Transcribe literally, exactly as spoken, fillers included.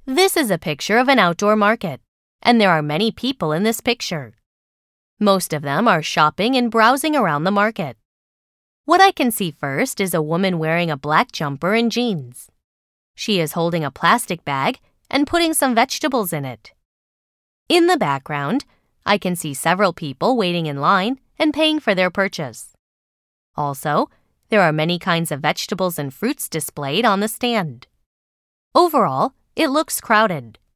This is a picture of an outdoor market, and there are many people in this picture. Most of them are shopping and browsing around the market. What I can see first is a woman wearing a black jumper and jeans. She is holding a plastic bag and putting some vegetables in it. In the background, I can see several people waiting in line and paying for their purchase. Also, there are many kinds of vegetables and fruits displayed on the stand. Overall, it looks crowded.